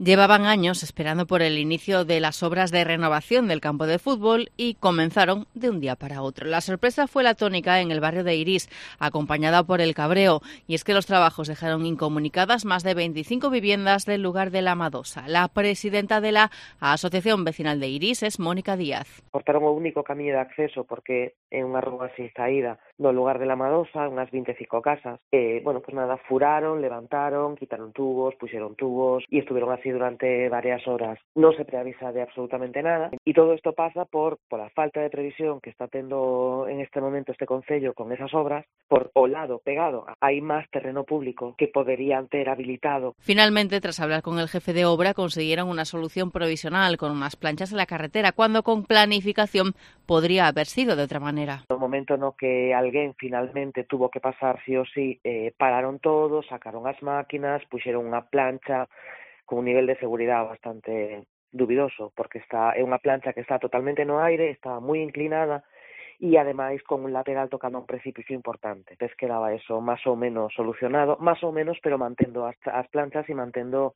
Llevaban años esperando por el inicio de las obras de renovación del campo de fútbol y comenzaron de un día para otro. La sorpresa fue la tónica en el barrio de Irís, acompañada por el cabreo, y es que los trabajos dejaron incomunicadas más de 25 viviendas del lugar de La Madosa. La presidenta de la Asociación Vecinal de Irís es Mónica Díaz. Cortaron o único camiño de acceso porque é unha rúa sin saída no lugar de La Madosa, unhas 25 casas. Pues nada, furaron, levantaron, quitaron tubos, puxeron tubos e estuveron así durante varias horas. Non se preavisa de absolutamente nada e todo isto pasa por a falta de previsión que está tendo en este momento este concello con esas obras, por o lado pegado hai máis terreno público que poderían ter habilitado. Finalmente, tras hablar con el jefe de obra, consiguieron una solución provisional con unas planchas en la carretera, cuando con planificación podría haber sido de otra manera. No momento no que alguén finalmente tuvo que pasar sí o sí, pararon todos, sacaron as máquinas, puxeron unha plancha con un nivel de seguridade bastante dubidoso, porque é unha plancha que está totalmente no aire, está moi inclinada e ademais con un lateral tocando un precipicio importante. Entonces quedaba eso máis ou menos solucionado, máis ou menos, pero mantendo as planchas e mantendo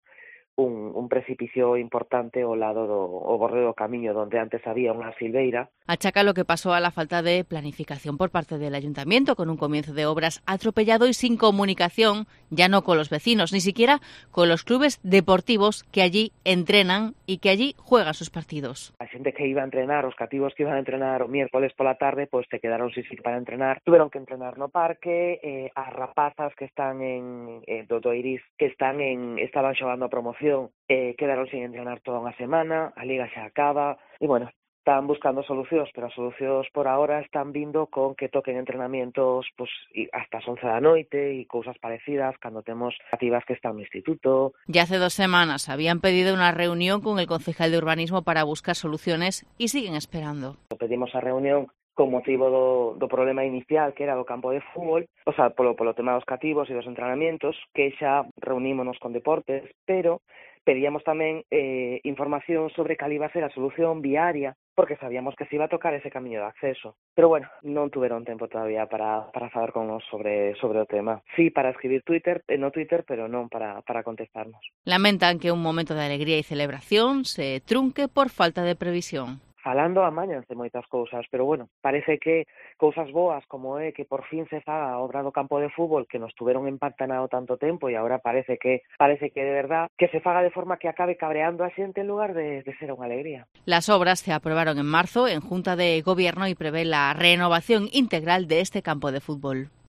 un precipicio importante ao lado do borde do camiño donde antes había unha silveira. Achaca lo que pasó a la falta de planificación por parte del ayuntamiento, con un comienzo de obras atropellado y sin comunicación, ya no con los vecinos, ni siquiera con los clubes deportivos que allí entrenan y que allí juegan sus partidos. A xente que iba a entrenar, os cativos que iban a entrenar o miércoles pola tarde, pues se quedaron sin sitio para entrenar. Tuveron que entrenar no parque, as rapazas que están en do Irís, que estaban xogando a promoción, quedaron sin entrenar toda unha semana, a liga xa acaba, e bueno, están buscando solucións, pero as solucións por ahora están vindo con que toquen entrenamientos hasta as 11 da noite e cousas parecidas cando temos activas que están no instituto. Ya hace 2 semanas habían pedido una reunión con el concejal de urbanismo para buscar soluciones y siguen esperando. Pedimos a reunión con motivo do problema inicial que era do campo de fútbol, polo tema dos cativos e dos entrenamientos, que xa reunímonos con deportes, pero pedíamos tamén información sobre cal iba a ser a solución viaria, porque sabíamos que se iba a tocar ese camiño de acceso. Pero bueno, non tuveron tempo todavía para falar con nos sobre o tema. Sí, para escribir no Twitter, pero non para contestarnos. Lamentan que un momento de alegría e celebración se trunque por falta de previsión. Falando amañanse moitas cousas, pero bueno, parece que cousas boas como é que por fin se faga a obra do campo de fútbol que nos tuveron empantanado tanto tempo e agora parece que de verdad que se faga de forma que acabe cabreando a xente en lugar de ser unha alegría. Las obras se aprobaron en marzo en Junta de Gobierno y prevé la renovación integral de este campo de fútbol.